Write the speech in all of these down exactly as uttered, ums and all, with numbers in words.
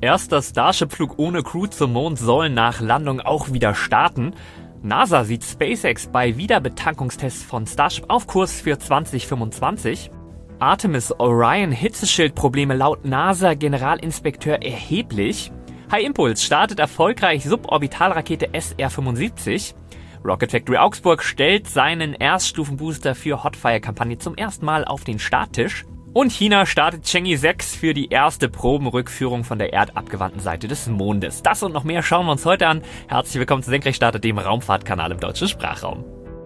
Erster Starship-Flug ohne Crew zum Mond soll nach Landung auch wieder starten. NASA sieht SpaceX bei Wiederbetankungstests von Starship auf Kurs für zwanzig fünfundzwanzig. Artemis Orion Hitzeschildprobleme laut NASA-Generalinspekteur erheblich. High Impulse startet erfolgreich Suborbitalrakete S R fünfundsiebzig. Rocket Factory Augsburg stellt seinen Erststufenbooster für Hotfire-Kampagne zum ersten Mal auf den Starttisch. Und China startet Chang'e sechs für die erste Probenrückführung von der erdabgewandten Seite des Mondes. Das und noch mehr schauen wir uns heute an. Herzlich willkommen zu Senkrechtstarter, dem Raumfahrtkanal im deutschen Sprachraum.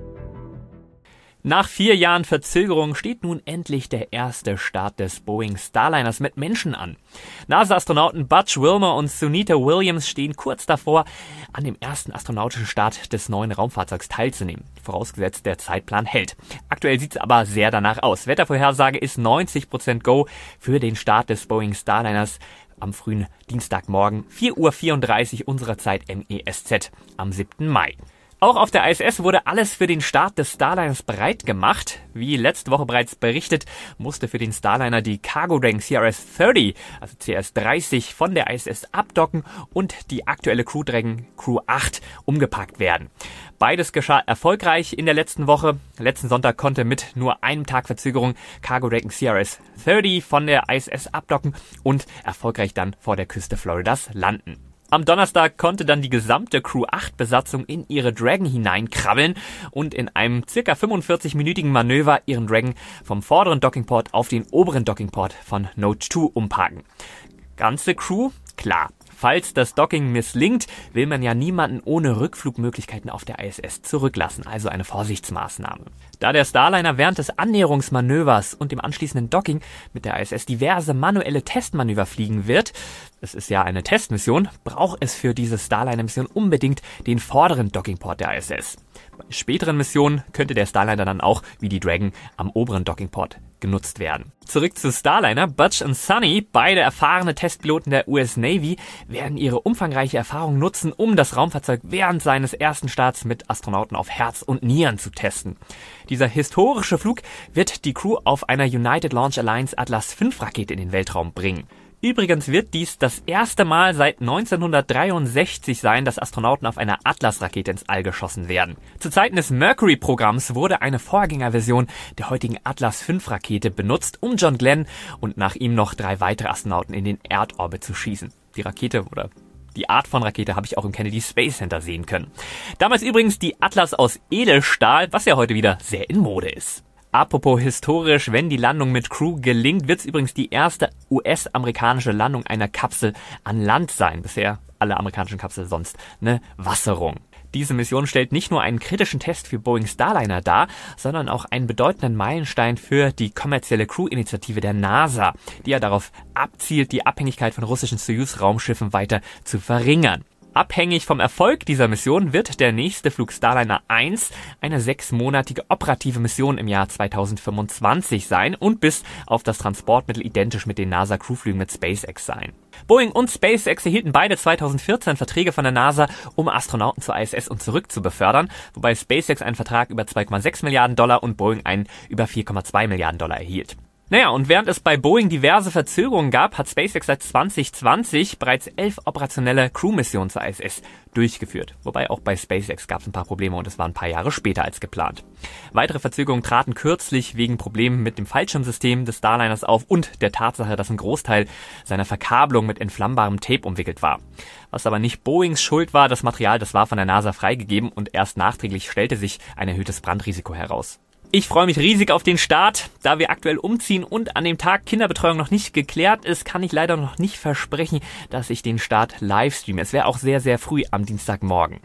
Nach vier Jahren Verzögerung steht nun endlich der erste Start des Boeing Starliners mit Menschen an. NASA-Astronauten Butch Wilmore und Sunita Williams stehen kurz davor, an dem ersten astronautischen Start des neuen Raumfahrzeugs teilzunehmen, vorausgesetzt der Zeitplan hält. Aktuell sieht es aber sehr danach aus. Wettervorhersage ist neunzig Prozent Go für den Start des Boeing Starliners am frühen Dienstagmorgen, vier Uhr vierunddreißig unserer Zeit M E S Z am siebten Mai. Auch auf der I S S wurde alles für den Start des Starliners bereit gemacht. Wie letzte Woche bereits berichtet, musste für den Starliner die Cargo Dragon C R S dreißig, also C R S dreißig, von der I S S abdocken und die aktuelle Crew Dragon Crew acht umgepackt werden. Beides geschah erfolgreich in der letzten Woche. Letzten Sonntag konnte mit nur einem Tag Verzögerung Cargo Dragon C R S dreißig von der I S S abdocken und erfolgreich dann vor der Küste Floridas landen. Am Donnerstag konnte dann die gesamte Crew acht Besatzung in ihre Dragon hineinkrabbeln und in einem circa fünfundvierzig-minütigen Manöver ihren Dragon vom vorderen Dockingport auf den oberen Dockingport von Node zwei umparken. Ganze Crew? Klar. Falls das Docking misslingt, will man ja niemanden ohne Rückflugmöglichkeiten auf der I S S zurücklassen, also eine Vorsichtsmaßnahme. Da der Starliner während des Annäherungsmanövers und dem anschließenden Docking mit der I S S diverse manuelle Testmanöver fliegen wird, es ist ja eine Testmission, braucht es für diese Starliner-Mission unbedingt den vorderen Dockingport der I S S. Bei späteren Missionen könnte der Starliner dann auch, wie die Dragon, am oberen Dockingport genutzt werden. Zurück zu Starliner. Butch und Sunny, beide erfahrene Testpiloten der U S Navy, werden ihre umfangreiche Erfahrung nutzen, um das Raumfahrzeug während seines ersten Starts mit Astronauten auf Herz und Nieren zu testen. Dieser historische Flug wird die Crew auf einer United Launch Alliance Atlas fünf Rakete in den Weltraum bringen. Übrigens wird dies das erste Mal seit neunzehnhundertdreiundsechzig sein, dass Astronauten auf einer Atlas-Rakete ins All geschossen werden. Zu Zeiten des Mercury-Programms wurde eine Vorgängerversion der heutigen Atlas fünf Rakete benutzt, um John Glenn und nach ihm noch drei weitere Astronauten in den Erdorbit zu schießen. Die Rakete oder die Art von Rakete habe ich auch im Kennedy Space Center sehen können. Damals übrigens die Atlas aus Edelstahl, was ja heute wieder sehr in Mode ist. Apropos historisch, wenn die Landung mit Crew gelingt, wird es übrigens die erste U S-amerikanische Landung einer Kapsel an Land sein. Bisher alle amerikanischen Kapseln sonst eine Wasserung. Diese Mission stellt nicht nur einen kritischen Test für Boeing Starliner dar, sondern auch einen bedeutenden Meilenstein für die kommerzielle Crew-Initiative der NASA, die ja darauf abzielt, die Abhängigkeit von russischen Soyuz-Raumschiffen weiter zu verringern. Abhängig vom Erfolg dieser Mission wird der nächste Flug Starliner eins eine sechsmonatige operative Mission im Jahr zweitausendfünfundzwanzig sein und bis auf das Transportmittel identisch mit den NASA-Crewflügen mit SpaceX sein. Boeing und SpaceX erhielten beide zweitausendvierzehn Verträge von der NASA, um Astronauten zur I S S und zurück zu befördern, wobei SpaceX einen Vertrag über zwei Komma sechs Milliarden Dollar und Boeing einen über vier Komma zwei Milliarden Dollar erhielt. Naja, und während es bei Boeing diverse Verzögerungen gab, hat SpaceX seit zwanzig zwanzig bereits elf operationelle Crew-Missionen zur I S S durchgeführt. Wobei auch bei SpaceX gab es ein paar Probleme und es war ein paar Jahre später als geplant. Weitere Verzögerungen traten kürzlich wegen Problemen mit dem Fallschirmsystem des Starliners auf und der Tatsache, dass ein Großteil seiner Verkabelung mit entflammbarem Tape umwickelt war. Was aber nicht Boeings Schuld war, das Material, das war von der NASA freigegeben und erst nachträglich stellte sich ein erhöhtes Brandrisiko heraus. Ich freue mich riesig auf den Start. Da wir aktuell umziehen und an dem Tag Kinderbetreuung noch nicht geklärt ist, kann ich leider noch nicht versprechen, dass ich den Start live streame. Es wäre auch sehr, sehr früh am Dienstagmorgen.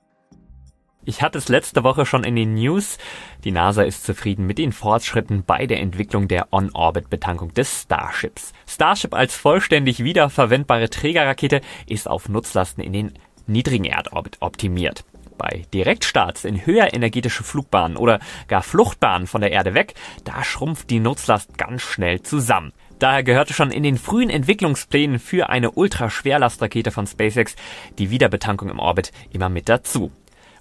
Ich hatte es letzte Woche schon in den News. Die NASA ist zufrieden mit den Fortschritten bei der Entwicklung der On-Orbit-Betankung des Starships. Starship als vollständig wiederverwendbare Trägerrakete ist auf Nutzlasten in den niedrigen Erdorbit optimiert. Bei Direktstarts in höher energetische Flugbahnen oder gar Fluchtbahnen von der Erde weg, da schrumpft die Nutzlast ganz schnell zusammen. Daher gehörte schon in den frühen Entwicklungsplänen für eine Ultraschwerlastrakete von SpaceX die Wiederbetankung im Orbit immer mit dazu.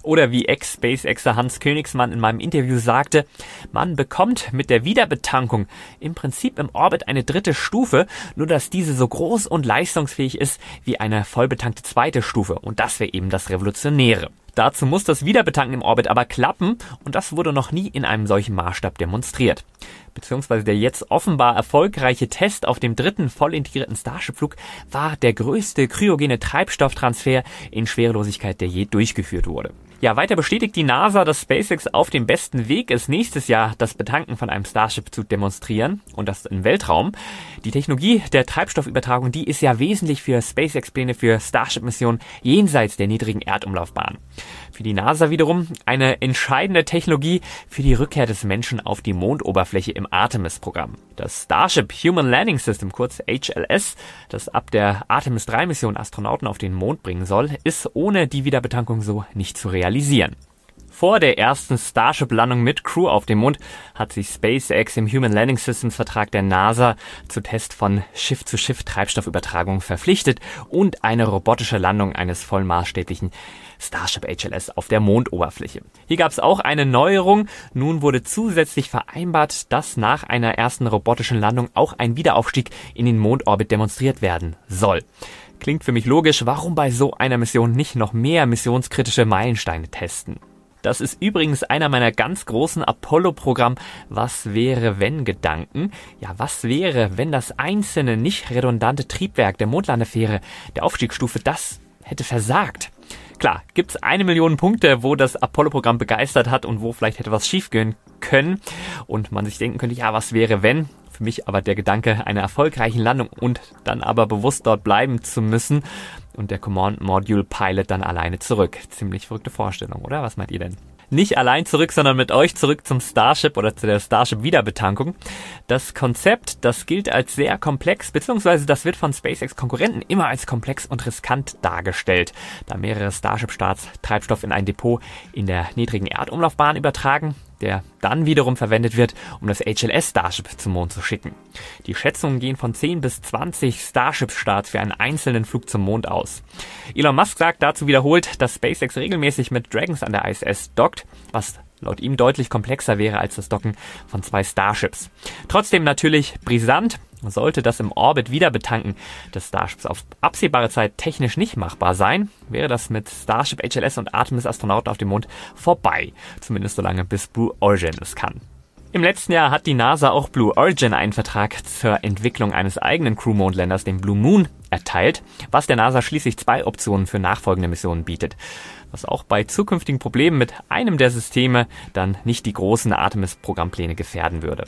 Oder wie Ex-SpaceXer Hans Königsmann in meinem Interview sagte, man bekommt mit der Wiederbetankung im Prinzip im Orbit eine dritte Stufe, nur dass diese so groß und leistungsfähig ist wie eine vollbetankte zweite Stufe. Und das wäre eben das Revolutionäre. Dazu muss das Wiederbetanken im Orbit aber klappen und das wurde noch nie in einem solchen Maßstab demonstriert. Beziehungsweise der jetzt offenbar erfolgreiche Test auf dem dritten voll integrierten Starship-Flug war der größte kryogene Treibstofftransfer in Schwerelosigkeit, der je durchgeführt wurde. Ja, weiter bestätigt die NASA, dass SpaceX auf dem besten Weg ist, nächstes Jahr das Betanken von einem Starship zu demonstrieren und das im Weltraum. Die Technologie der Treibstoffübertragung, die ist ja wesentlich für SpaceX-Pläne für Starship-Missionen jenseits der niedrigen Erdumlaufbahn. Für die NASA wiederum eine entscheidende Technologie für die Rückkehr des Menschen auf die Mondoberfläche im Artemis-Programm. Das Starship Human Landing System, kurz H L S, das ab der Artemis drei Mission Astronauten auf den Mond bringen soll, ist ohne die Wiederbetankung so nicht zu realisieren. Vor der ersten Starship-Landung mit Crew auf dem Mond hat sich SpaceX im Human Landing Systems Vertrag der NASA zu Test von Schiff-zu-Schiff-Treibstoffübertragung verpflichtet und eine robotische Landung eines vollmaßstäblichen Starship H L S auf der Mondoberfläche. Hier gab es auch eine Neuerung. Nun wurde zusätzlich vereinbart, dass nach einer ersten robotischen Landung auch ein Wiederaufstieg in den Mondorbit demonstriert werden soll. Klingt für mich logisch, warum bei so einer Mission nicht noch mehr missionskritische Meilensteine testen. Das ist übrigens einer meiner ganz großen Apollo-Programm Was wäre wenn Gedanken. Ja, was wäre, wenn das einzelne nicht redundante Triebwerk der Mondlandefähre der Aufstiegsstufe das hätte versagt? Klar, gibt's eine Million Punkte, wo das Apollo-Programm begeistert hat und wo vielleicht hätte was schiefgehen können und man sich denken könnte, ja, was wäre wenn? Für mich aber der Gedanke einer erfolgreichen Landung und dann aber bewusst dort bleiben zu müssen und der Command Module Pilot dann alleine zurück. Ziemlich verrückte Vorstellung, oder? Was meint ihr denn? Nicht allein zurück, sondern mit euch zurück zum Starship oder zu der Starship-Wiederbetankung. Das Konzept, das gilt als sehr komplex, beziehungsweise das wird von SpaceX-Konkurrenten immer als komplex und riskant dargestellt, da mehrere Starship-Starts Treibstoff in ein Depot in der niedrigen Erdumlaufbahn übertragen, der dann wiederum verwendet wird, um das H L S Starship zum Mond zu schicken. Die Schätzungen gehen von zehn bis zwanzig Starship-Starts für einen einzelnen Flug zum Mond aus. Elon Musk sagt dazu wiederholt, dass SpaceX regelmäßig mit Dragons an der I S S dockt, was laut ihm deutlich komplexer wäre als das Docken von zwei Starships. Trotzdem natürlich brisant. Sollte das im Orbit Wiederbetanken des Starships auf absehbare Zeit technisch nicht machbar sein, wäre das mit Starship H L S und Artemis-Astronauten auf dem Mond vorbei. Zumindest solange bis Blue Origin es kann. Im letzten Jahr hat die NASA auch Blue Origin einen Vertrag zur Entwicklung eines eigenen Crew-Mondlanders, dem Blue Moon, erteilt, was der NASA schließlich zwei Optionen für nachfolgende Missionen bietet. Was auch bei zukünftigen Problemen mit einem der Systeme dann nicht die großen Artemis-Programmpläne gefährden würde.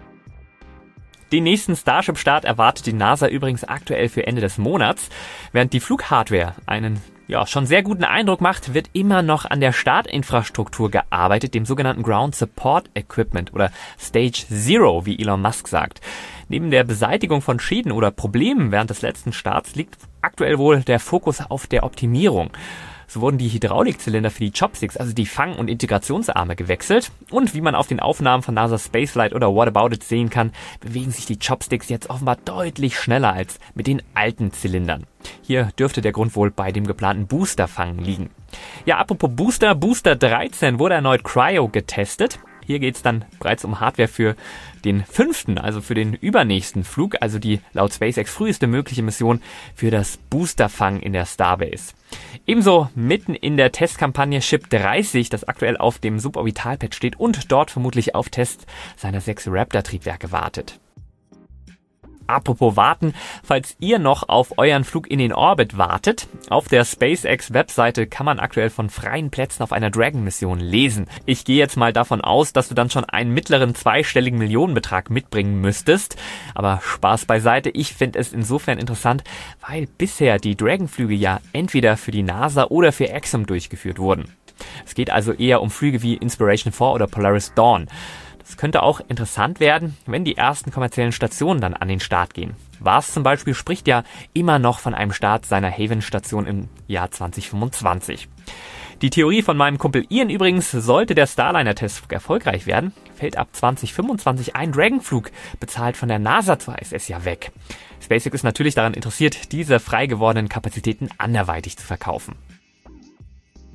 Den nächsten Starship-Start erwartet die NASA übrigens aktuell für Ende des Monats. Während die Flughardware einen ja schon sehr guten Eindruck macht, wird immer noch an der Startinfrastruktur gearbeitet, dem sogenannten Ground Support Equipment oder Stage Zero, wie Elon Musk sagt. Neben der Beseitigung von Schäden oder Problemen während des letzten Starts liegt aktuell wohl der Fokus auf der Optimierung. So wurden die Hydraulikzylinder für die Chopsticks, also die Fang- und Integrationsarme, gewechselt. Und wie man auf den Aufnahmen von NASA Spaceflight oder What About It sehen kann, bewegen sich die Chopsticks jetzt offenbar deutlich schneller als mit den alten Zylindern. Hier dürfte der Grund wohl bei dem geplanten Boosterfang liegen. Ja, apropos Booster, Booster dreizehn wurde erneut Cryo getestet. Hier geht's dann bereits um Hardware für den fünften, also für den übernächsten Flug, also die laut SpaceX früheste mögliche Mission für das Boosterfang in der Starbase. Ebenso mitten in der Testkampagne Ship dreißig, das aktuell auf dem Suborbitalpad steht und dort vermutlich auf Test seiner sechs Raptor-Triebwerke wartet. Apropos warten, falls ihr noch auf euren Flug in den Orbit wartet, auf der SpaceX-Webseite kann man aktuell von freien Plätzen auf einer Dragon-Mission lesen. Ich gehe jetzt mal davon aus, dass du dann schon einen mittleren zweistelligen Millionenbetrag mitbringen müsstest. Aber Spaß beiseite, ich finde es insofern interessant, weil bisher die Dragon-Flüge ja entweder für die NASA oder für Exum durchgeführt wurden. Es geht also eher um Flüge wie Inspiration vier oder Polaris Dawn. Es könnte auch interessant werden, wenn die ersten kommerziellen Stationen dann an den Start gehen. Vars zum Beispiel spricht ja immer noch von einem Start seiner Haven-Station im Jahr zwanzig fünfundzwanzig. Die Theorie von meinem Kumpel Ian übrigens, sollte der Starliner-Testflug erfolgreich werden, fällt ab zwanzig fünfundzwanzig ein Dragon-Flug, bezahlt von der NASA zur I S S, ja weg. SpaceX ist natürlich daran interessiert, diese frei gewordenen Kapazitäten anderweitig zu verkaufen.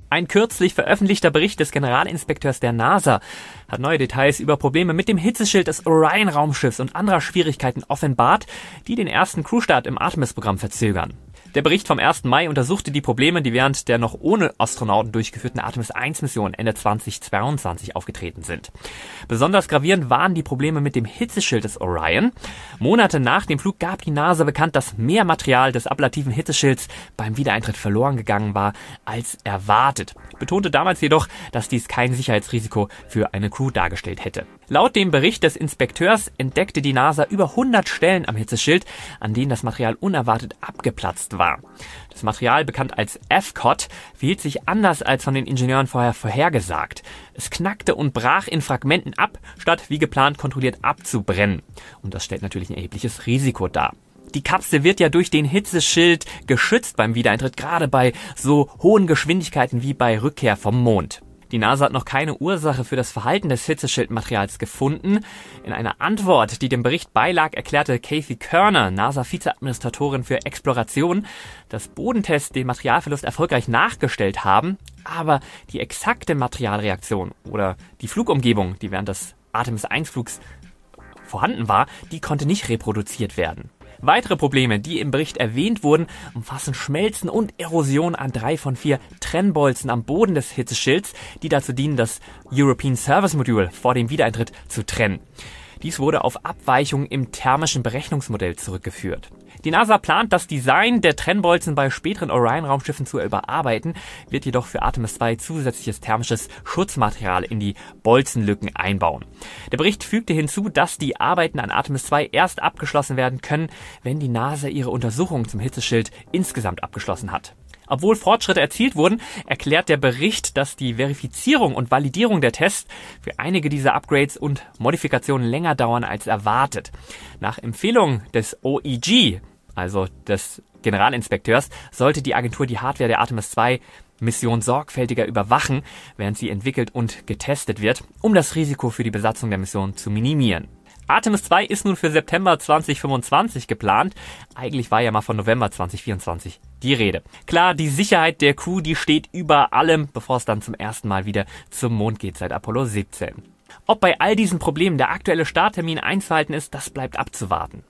Ein kürzlich veröffentlichter Bericht des Generalinspekteurs der NASA hat neue Details über Probleme mit dem Hitzeschild des Orion-Raumschiffs und anderer Schwierigkeiten offenbart, die den ersten Crewstart im Artemis-Programm verzögern. Der Bericht vom ersten Mai untersuchte die Probleme, die während der noch ohne Astronauten durchgeführten Artemis eins Mission Ende zweitausendzweiundzwanzig aufgetreten sind. Besonders gravierend waren die Probleme mit dem Hitzeschild des Orion. Monate nach dem Flug gab die NASA bekannt, dass mehr Material des ablativen Hitzeschilds beim Wiedereintritt verloren gegangen war als erwartet. Betonte damals jedoch, dass dies kein Sicherheitsrisiko für eine Crew dargestellt hätte. Laut dem Bericht des Inspekteurs entdeckte die NASA über hundert Stellen am Hitzeschild, an denen das Material unerwartet abgeplatzt war. Das Material, bekannt als F C O T, verhielt sich anders als von den Ingenieuren vorher vorhergesagt. Es knackte und brach in Fragmenten ab, statt wie geplant kontrolliert abzubrennen. Und das stellt natürlich ein erhebliches Risiko dar. Die Kapsel wird ja durch den Hitzeschild geschützt beim Wiedereintritt, gerade bei so hohen Geschwindigkeiten wie bei Rückkehr vom Mond. Die NASA hat noch keine Ursache für das Verhalten des Hitzeschildmaterials gefunden. In einer Antwort, die dem Bericht beilag, erklärte Kathy Körner, NASA-Vizeadministratorin für Exploration, dass Bodentests den Materialverlust erfolgreich nachgestellt haben, aber die exakte Materialreaktion oder die Flugumgebung, die während des Artemis eins Flugs vorhanden war, die konnte nicht reproduziert werden. Weitere Probleme, die im Bericht erwähnt wurden, umfassen Schmelzen und Erosion an drei von vier Trennbolzen am Boden des Hitzeschilds, die dazu dienen, das European Service Module vor dem Wiedereintritt zu trennen. Dies wurde auf Abweichungen im thermischen Berechnungsmodell zurückgeführt. Die NASA plant, das Design der Trennbolzen bei späteren Orion-Raumschiffen zu überarbeiten, wird jedoch für Artemis zwei zusätzliches thermisches Schutzmaterial in die Bolzenlücken einbauen. Der Bericht fügte hinzu, dass die Arbeiten an Artemis zwei erst abgeschlossen werden können, wenn die NASA ihre Untersuchungen zum Hitzeschild insgesamt abgeschlossen hat. Obwohl Fortschritte erzielt wurden, erklärt der Bericht, dass die Verifizierung und Validierung der Tests für einige dieser Upgrades und Modifikationen länger dauern als erwartet. Nach Empfehlung des O E G, also des Generalinspekteurs, sollte die Agentur die Hardware der Artemis zwei Mission sorgfältiger überwachen, während sie entwickelt und getestet wird, um das Risiko für die Besatzung der Mission zu minimieren. Artemis zwei ist nun für September zweitausendfünfundzwanzig geplant. Eigentlich war ja mal von November zweitausendvierundzwanzig die Rede. Klar, die Sicherheit der Crew, die steht über allem, bevor es dann zum ersten Mal wieder zum Mond geht seit Apollo siebzehn. Ob bei all diesen Problemen der aktuelle Starttermin einzuhalten ist, das bleibt abzuwarten.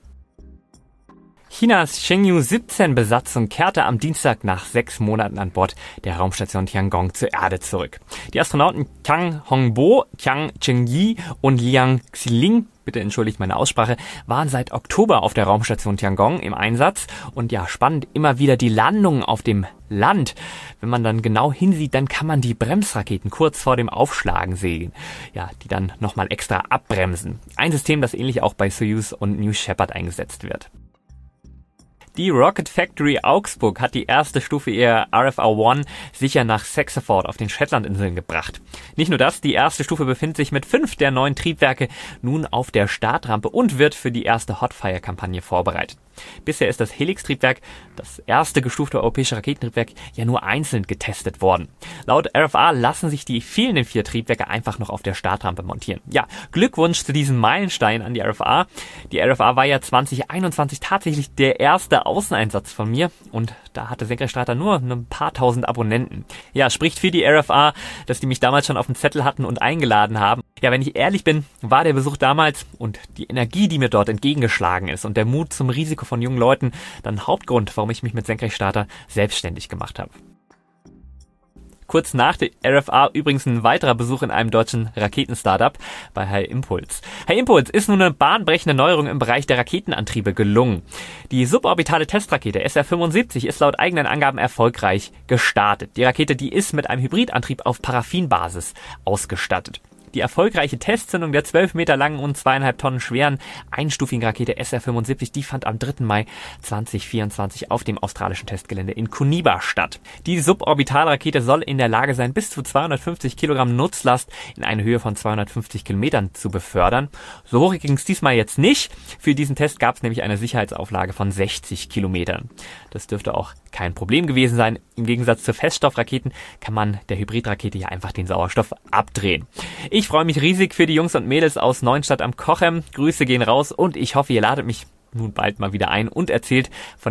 Chinas Chang'e siebzehn Besatzung kehrte am Dienstag nach sechs Monaten an Bord der Raumstation Tiangong zur Erde zurück. Die Astronauten Kang Hongbo, Jiang Chengyi und Liang Xiling, bitte entschuldigt meine Aussprache, waren seit Oktober auf der Raumstation Tiangong im Einsatz und ja, spannend immer wieder die Landungen auf dem Land. Wenn man dann genau hinsieht, dann kann man die Bremsraketen kurz vor dem Aufschlagen sehen, ja, die dann nochmal extra abbremsen. Ein System, das ähnlich auch bei Soyuz und New Shepard eingesetzt wird. Die Rocket Factory Augsburg hat die erste Stufe ihrer R F R eins sicher nach Saxeford auf den Shetlandinseln gebracht. Nicht nur das, die erste Stufe befindet sich mit fünf der neun Triebwerke nun auf der Startrampe und wird für die erste Hotfire-Kampagne vorbereitet. Bisher ist das Helix-Triebwerk, das erste gestufte europäische Raketentriebwerk, ja nur einzeln getestet worden. Laut R F R lassen sich die fehlenden vier Triebwerke einfach noch auf der Startrampe montieren. Ja, Glückwunsch zu diesem Meilenstein an die R F R. Die R F R war ja zweitausendeinundzwanzig tatsächlich der erste Außeneinsatz von mir und da hatte Senkrechtstarter nur ein paar tausend Abonnenten. Ja, spricht für die R F R, dass die mich damals schon auf dem Zettel hatten und eingeladen haben. Ja, wenn ich ehrlich bin, war der Besuch damals und die Energie, die mir dort entgegengeschlagen ist und der Mut zum Risiko von jungen Leuten dann Hauptgrund, warum ich mich mit Senkrechtstarter selbstständig gemacht habe. Kurz nach der R F R übrigens ein weiterer Besuch in einem deutschen Raketen-Startup bei High Impulse. High Impulse ist nun eine bahnbrechende Neuerung im Bereich der Raketenantriebe gelungen. Die suborbitale Testrakete S R fünfundsiebzig ist laut eigenen Angaben erfolgreich gestartet. Die Rakete, die ist mit einem Hybridantrieb auf Paraffinbasis ausgestattet. Die erfolgreiche Testzündung der zwölf Meter langen und zweieinhalb Tonnen schweren einstufigen Rakete S R fünfundsiebzig, die fand am dritten Mai zweitausendvierundzwanzig auf dem australischen Testgelände in Kuniba statt. Die Suborbitalrakete soll in der Lage sein, bis zu zweihundertfünfzig Kilogramm Nutzlast in eine Höhe von zweihundertfünfzig Kilometern zu befördern. So hoch ging es diesmal jetzt nicht. Für diesen Test gab es nämlich eine Sicherheitsauflage von sechzig Kilometern. Das dürfte auch kein Problem gewesen sein. Im Gegensatz zu Feststoffraketen kann man der Hybridrakete ja einfach den Sauerstoff abdrehen. Ich freue mich riesig für die Jungs und Mädels aus Neuenstadt am Cochem. Grüße gehen raus und ich hoffe, ihr ladet mich nun bald mal wieder ein und erzählt von der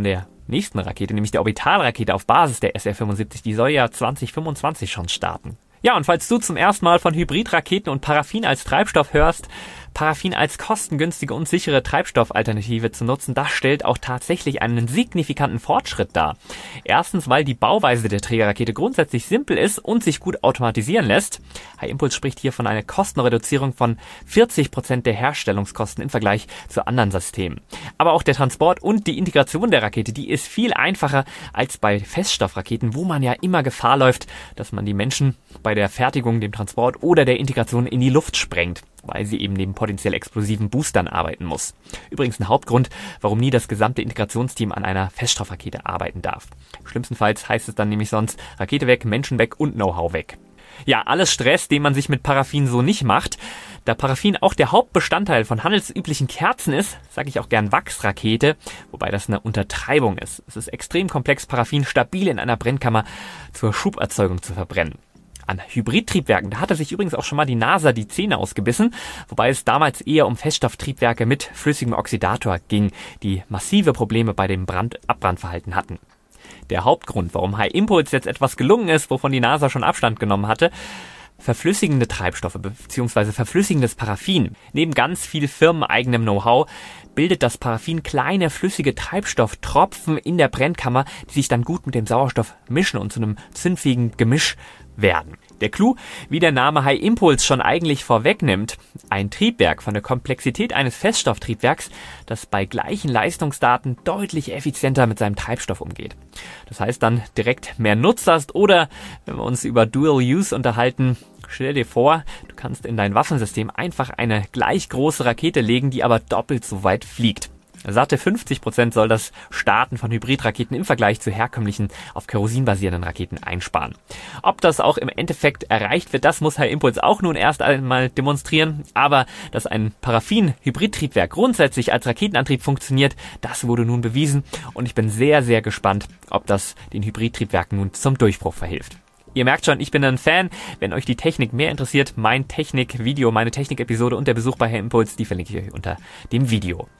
nächsten Rakete, nämlich der Orbitalrakete auf Basis der S R fünfundsiebzig. Die soll ja zwanzig fünfundzwanzig schon starten. Ja, und falls du zum ersten Mal von Hybridraketen und Paraffin als Treibstoff hörst, Paraffin als kostengünstige und sichere Treibstoffalternative zu nutzen, das stellt auch tatsächlich einen signifikanten Fortschritt dar. Erstens, weil die Bauweise der Trägerrakete grundsätzlich simpel ist und sich gut automatisieren lässt. High Impulse spricht hier von einer Kostenreduzierung von vierzig Prozent der Herstellungskosten im Vergleich zu anderen Systemen. Aber auch der Transport und die Integration der Rakete, die ist viel einfacher als bei Feststoffraketen, wo man ja immer Gefahr läuft, dass man die Menschen bei der Fertigung, dem Transport oder der Integration in die Luft sprengt, weil sie eben neben potenziell explosiven Boostern arbeiten muss. Übrigens ein Hauptgrund, warum nie das gesamte Integrationsteam an einer Feststoffrakete arbeiten darf. Schlimmstenfalls heißt es dann nämlich sonst Rakete weg, Menschen weg und Know-how weg. Ja, alles Stress, den man sich mit Paraffin so nicht macht. Da Paraffin auch der Hauptbestandteil von handelsüblichen Kerzen ist, sage ich auch gern Wachsrakete, wobei das eine Untertreibung ist. Es ist extrem komplex, Paraffin stabil in einer Brennkammer zur Schuberzeugung zu verbrennen. An Hybridtriebwerken, da hatte sich übrigens auch schon mal die NASA die Zähne ausgebissen, wobei es damals eher um Feststofftriebwerke mit flüssigem Oxidator ging, die massive Probleme bei dem Brand- Abbrandverhalten hatten. Der Hauptgrund, warum High Impulse jetzt etwas gelungen ist, wovon die NASA schon Abstand genommen hatte: verflüssigende Treibstoffe bzw. verflüssigendes Paraffin. Neben ganz viel firmeneigenem Know-how bildet das Paraffin kleine flüssige Treibstofftropfen in der Brennkammer, die sich dann gut mit dem Sauerstoff mischen und zu einem zündfähigen Gemisch werden. Der Clou, wie der Name High Impulse schon eigentlich vorwegnimmt: ein Triebwerk von der Komplexität eines Feststofftriebwerks, das bei gleichen Leistungsdaten deutlich effizienter mit seinem Treibstoff umgeht. Das heißt dann direkt mehr Nutzlast, oder wenn wir uns über Dual Use unterhalten, stell dir vor, du kannst in dein Waffensystem einfach eine gleich große Rakete legen, die aber doppelt so weit fliegt. Satte fünfzig Prozent soll das Starten von Hybridraketen im Vergleich zu herkömmlichen, auf Kerosin basierenden Raketen einsparen. Ob das auch im Endeffekt erreicht wird, das muss High Impulse auch nun erst einmal demonstrieren. Aber dass ein Paraffin-Hybridtriebwerk grundsätzlich als Raketenantrieb funktioniert, das wurde nun bewiesen. Und ich bin sehr, sehr gespannt, ob das den Hybridtriebwerken nun zum Durchbruch verhilft. Ihr merkt schon, ich bin ein Fan. Wenn euch die Technik mehr interessiert, mein Technik-Video, meine Technik-Episode und der Besuch bei High Impulse, die verlinke ich euch unter dem Video.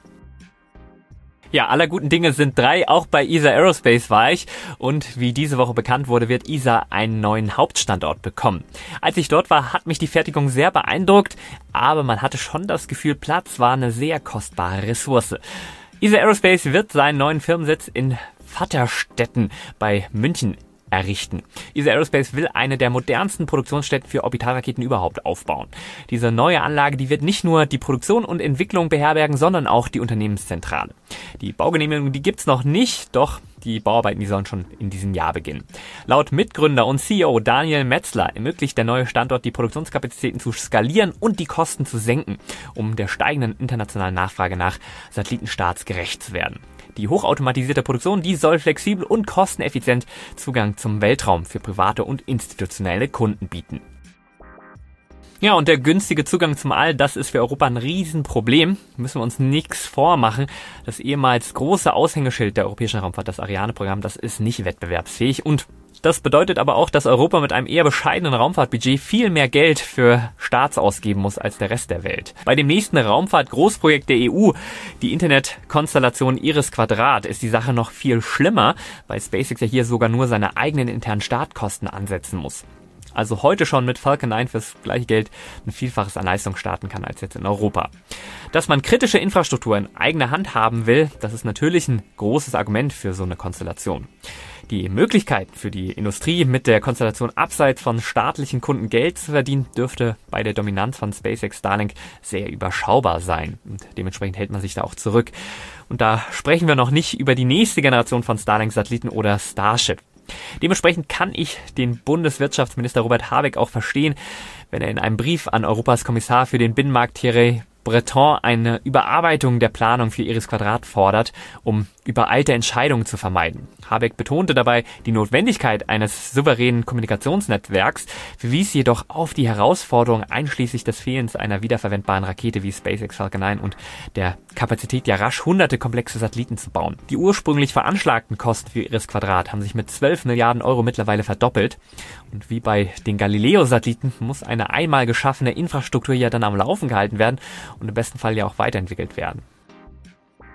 Ja, aller guten Dinge sind drei. Auch bei E S A Aerospace war ich. Und wie diese Woche bekannt wurde, wird E S A einen neuen Hauptstandort bekommen. Als ich dort war, hat mich die Fertigung sehr beeindruckt. Aber man hatte schon das Gefühl, Platz war eine sehr kostbare Ressource. E S A Aerospace wird seinen neuen Firmensitz in Vatterstetten bei München errichten. E S A Aerospace will eine der modernsten Produktionsstätten für Orbitalraketen überhaupt aufbauen. Diese neue Anlage, die wird nicht nur die Produktion und Entwicklung beherbergen, sondern auch die Unternehmenszentrale. Die Baugenehmigung, die gibt's noch nicht, doch die Bauarbeiten, die sollen schon in diesem Jahr beginnen. Laut Mitgründer und C E O Daniel Metzler ermöglicht der neue Standort, die Produktionskapazitäten zu skalieren und die Kosten zu senken, um der steigenden internationalen Nachfrage nach Satellitenstarts gerecht zu werden. Die hochautomatisierte Produktion, die soll flexibel und kosteneffizient Zugang zum Weltraum für private und institutionelle Kunden bieten. Ja, und der günstige Zugang zum All, das ist für Europa ein Riesenproblem. Müssen wir uns nichts vormachen. Das ehemals große Aushängeschild der europäischen Raumfahrt, das Ariane-Programm, das ist nicht wettbewerbsfähig. Und das bedeutet aber auch, dass Europa mit einem eher bescheidenen Raumfahrtbudget viel mehr Geld für Starts ausgeben muss als der Rest der Welt. Bei dem nächsten Raumfahrt-Großprojekt der E U, die Internetkonstellation Iris-Quadrat, ist die Sache noch viel schlimmer, weil SpaceX ja hier sogar nur seine eigenen internen Startkosten ansetzen muss. Also heute schon mit Falcon neun fürs gleiche Geld ein Vielfaches an Leistung starten kann als jetzt in Europa. Dass man kritische Infrastruktur in eigener Hand haben will, das ist natürlich ein großes Argument für so eine Konstellation. Die Möglichkeit für die Industrie, mit der Konstellation abseits von staatlichen Kunden Geld zu verdienen, dürfte bei der Dominanz von SpaceX Starlink sehr überschaubar sein. Und dementsprechend hält man sich da auch zurück. Und da sprechen wir noch nicht über die nächste Generation von Starlink-Satelliten oder Starship. Dementsprechend kann ich den Bundeswirtschaftsminister Robert Habeck auch verstehen, wenn er in einem Brief an Europas Kommissar für den Binnenmarkt Thierry Breton eine Überarbeitung der Planung für Iris-Quadrat fordert, um übereilte Entscheidungen zu vermeiden. Habeck betonte dabei die Notwendigkeit eines souveränen Kommunikationsnetzwerks, verwies jedoch auf die Herausforderung einschließlich des Fehlens einer wiederverwendbaren Rakete wie SpaceX Falcon neun und der Kapazität, ja rasch hunderte komplexe Satelliten zu bauen. Die ursprünglich veranschlagten Kosten für Iris-Quadrat haben sich mit zwölf Milliarden Euro mittlerweile verdoppelt. Und wie bei den Galileo-Satelliten muss eine einmal geschaffene Infrastruktur ja dann am Laufen gehalten werden und im besten Fall ja auch weiterentwickelt werden.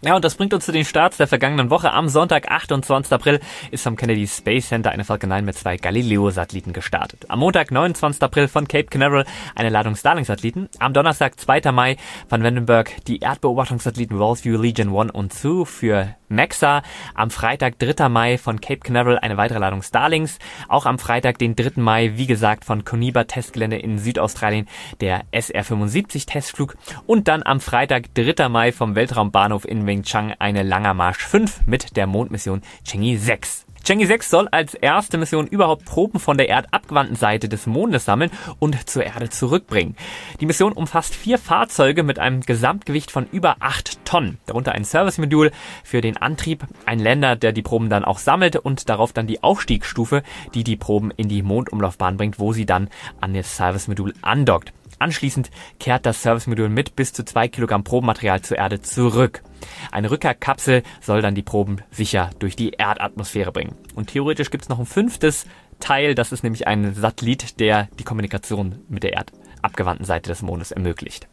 Ja, und das bringt uns zu den Starts der vergangenen Woche. Am Sonntag, achtundzwanzigsten April, ist vom Kennedy Space Center eine Falcon neun mit zwei Galileo-Satelliten gestartet. Am Montag, neunundzwanzigsten April, von Cape Canaveral eine Ladung Starlink-Satelliten. Am Donnerstag, zweiten Mai, von Vandenberg die Erdbeobachtungssatelliten WorldView Legion eins und zwei für Maxa. Am Freitag, dritter Mai, von Cape Canaveral eine weitere Ladung Starlinks. Auch am Freitag, den dritten Mai, wie gesagt, von Koniba Testgelände in Südaustralien der S R fünfundsiebzig Testflug. Und dann am Freitag, dritter Mai, vom Weltraumbahnhof in Wengchang eine Langer Marsch fünf mit der Mondmission Chang'e sechs. Chang'e sechs soll als erste Mission überhaupt Proben von der erdabgewandten Seite des Mondes sammeln und zur Erde zurückbringen. Die Mission umfasst vier Fahrzeuge mit einem Gesamtgewicht von über acht Tonnen. Darunter ein Service-Modul für den Antrieb, ein Lander, der die Proben dann auch sammelt und darauf dann die Aufstiegsstufe, die die Proben in die Mondumlaufbahn bringt, wo sie dann an das Service-Modul andockt. Anschließend kehrt das Service-Modul mit bis zu zwei Kilogramm Probenmaterial zur Erde zurück. Eine Rückkehrkapsel soll dann die Proben sicher durch die Erdatmosphäre bringen. Und theoretisch gibt es noch ein fünftes Teil, das ist nämlich ein Satellit, der die Kommunikation mit der erdabgewandten Seite des Mondes ermöglicht.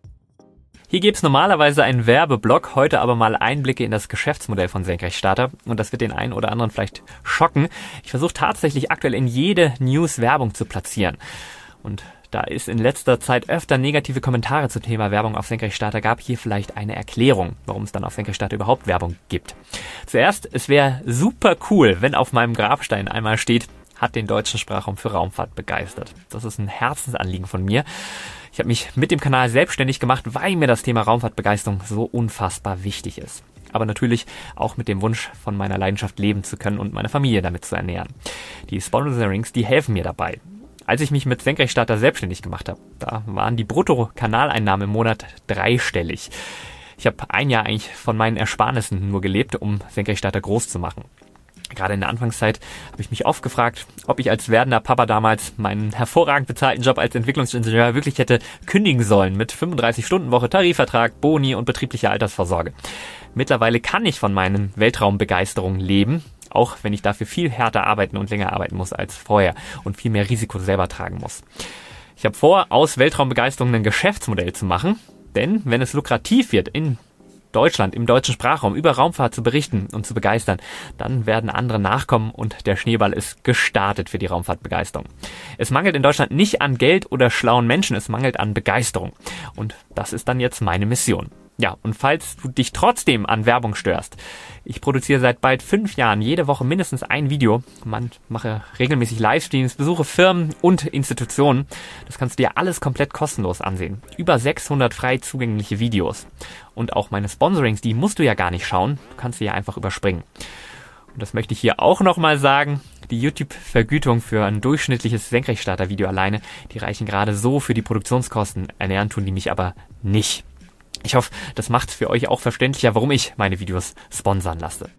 Hier gibt's normalerweise einen Werbeblock, heute aber mal Einblicke in das Geschäftsmodell von Senkrechtstarter und das wird den einen oder anderen vielleicht schocken. Ich versuche tatsächlich aktuell in jede News Werbung zu platzieren und da es in letzter Zeit öfter negative Kommentare zum Thema Werbung auf Senkrechtstarter gab, hier vielleicht eine Erklärung, warum es dann auf Senkrechtstarter überhaupt Werbung gibt. Zuerst, es wäre super cool, wenn auf meinem Grabstein einmal steht, hat den deutschen Sprachraum für Raumfahrt begeistert. Das ist ein Herzensanliegen von mir. Ich habe mich mit dem Kanal selbstständig gemacht, weil mir das Thema Raumfahrtbegeisterung so unfassbar wichtig ist. Aber natürlich auch mit dem Wunsch, von meiner Leidenschaft leben zu können und meine Familie damit zu ernähren. Die Sponsorings, die helfen mir dabei. Als ich mich mit Senkrechtstarter selbstständig gemacht habe, da waren die Brutto-Kanaleinnahmen im Monat dreistellig. Ich habe ein Jahr eigentlich von meinen Ersparnissen nur gelebt, um Senkrechtstarter groß zu machen. Gerade in der Anfangszeit habe ich mich oft gefragt, ob ich als werdender Papa damals meinen hervorragend bezahlten Job als Entwicklungsingenieur wirklich hätte kündigen sollen mit fünfunddreißig Stunden Woche, Tarifvertrag, Boni und betrieblicher Altersvorsorge. Mittlerweile kann ich von meinen Weltraumbegeisterungen leben, auch wenn ich dafür viel härter arbeiten und länger arbeiten muss als vorher und viel mehr Risiko selber tragen muss. Ich habe vor, aus Weltraumbegeisterung ein Geschäftsmodell zu machen, denn wenn es lukrativ wird, in Deutschland, im deutschen Sprachraum über Raumfahrt zu berichten und zu begeistern, dann werden andere nachkommen und der Schneeball ist gestartet für die Raumfahrtbegeisterung. Es mangelt in Deutschland nicht an Geld oder schlauen Menschen, es mangelt an Begeisterung. Und das ist dann jetzt meine Mission. Ja, und falls du dich trotzdem an Werbung störst, ich produziere seit bald fünf Jahren jede Woche mindestens ein Video. Man mache regelmäßig Livestreams, besuche Firmen und Institutionen. Das kannst du dir alles komplett kostenlos ansehen. Über sechshundert frei zugängliche Videos. Und auch meine Sponsorings, die musst du ja gar nicht schauen. Du kannst sie ja einfach überspringen. Und das möchte ich hier auch nochmal sagen. Die YouTube-Vergütung für ein durchschnittliches Senkrechtstarter-Video alleine, die reichen gerade so für die Produktionskosten. Ernähren tun die mich aber nicht. Ich hoffe, das macht es für euch auch verständlicher, warum ich meine Videos sponsern lasse.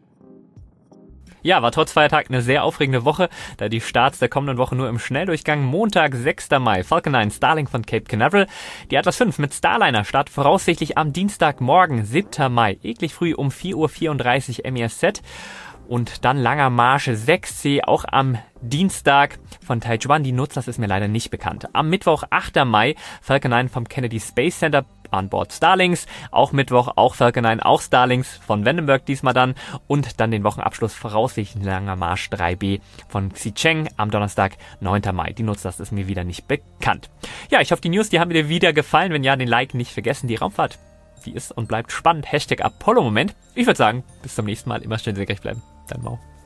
Ja, war trotz Feiertag eine sehr aufregende Woche, da die Starts der kommenden Woche nur im Schnelldurchgang. Montag, sechsten Mai, Falcon neun Starlink von Cape Canaveral. Die Atlas fünf mit Starliner startet voraussichtlich am Dienstagmorgen, siebten Mai, eklig früh um vier Uhr vierunddreißig M E S Z. Und dann Langer Marsch sechs C, auch am Dienstag von Taiwan. Die Nutzer, das ist mir leider nicht bekannt. Am Mittwoch, achten Mai, Falcon neun vom Kennedy Space Center an Bord Starlinks. Auch Mittwoch, auch Falcon neun, auch Starlinks von Vandenberg diesmal dann. Und dann den Wochenabschluss voraussichtlich Langer Marsch drei B von Xicheng am Donnerstag, neunten Mai. Die Nutzer, das ist mir wieder nicht bekannt. Ja, ich hoffe, die News, die haben dir wieder gefallen. Wenn ja, den Like nicht vergessen. Die Raumfahrt, die ist und bleibt spannend. Hashtag Apollo-Moment. Ich würde sagen, bis zum nächsten Mal. Immer schön senkrecht bleiben. Dein Mau.